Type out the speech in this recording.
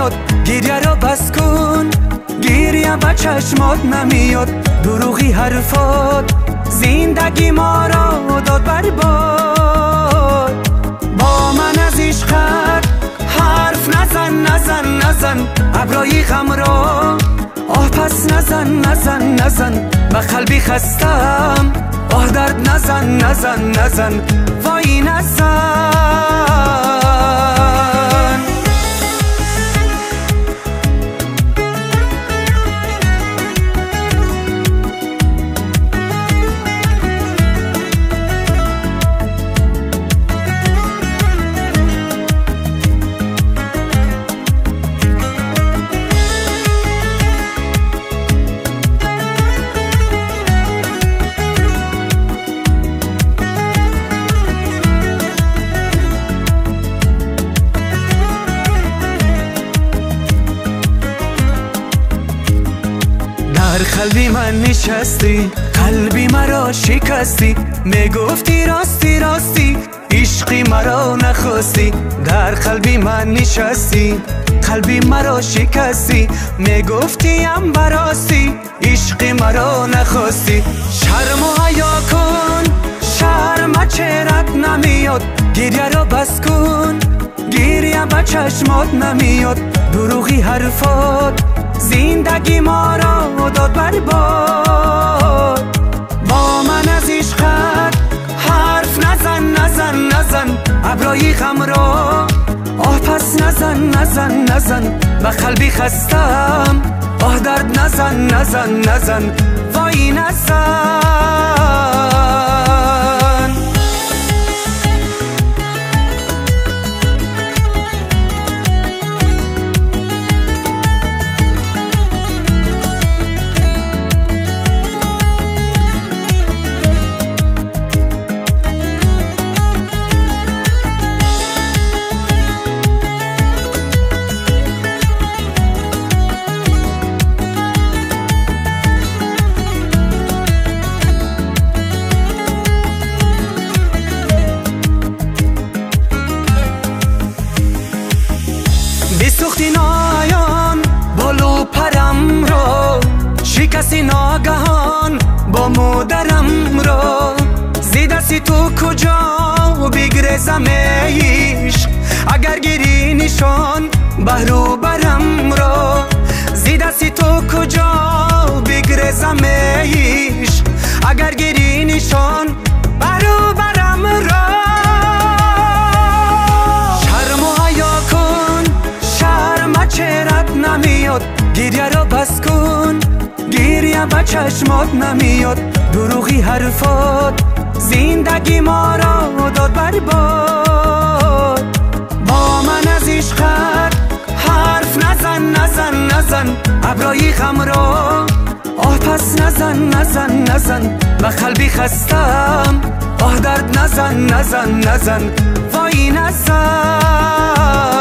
نمیاد، گریه رو بس کن، گریه با چشمات نمیاد. دروغی حرفات زندگی ما را داد برباد. با من از عشقت حرف نزن، ابرای غم را آه پس نزن. به قلبی خستم آه درد نزن وای نزن. در قلبی من نشستی، قلبی مرا شکستی، میگفتی راستی عشقی مرا نخواستی. در قلبی من نشستی، قلبی مرا شکستی، میگفتی ام براستی عشقی مرا نخواستی. شرم و حیا کن، شرم چهرت نمیاد، گریه را بس کن، گریه با چشمات نمیاد. دروغی حرفات زندگی ما را داد برباد. با من از عشقت حرف نزن، ابرای غم را آه پس نزن. به قلبی خستم آه درد نزن وای نزن. بسوختی نایان بالو پرم را، شکستی ناگهان با مادرم را. زیدستی تو کجا بگریزم عشق، اگر گیری نشان بهرو برم را. زیدستی تو کجا بگریزم عشق، اگر گیری نشان بهرو برم را. چهرت نمیاد، گریه را بس کن، گریه با چشمات نمیاد. دروغی حرفات زندگی ما را داد برباد. با من از عشقت حرف نزن، ابرای غم را آه پس نزن. به قلبی خستم آه درد نزن وای نزن.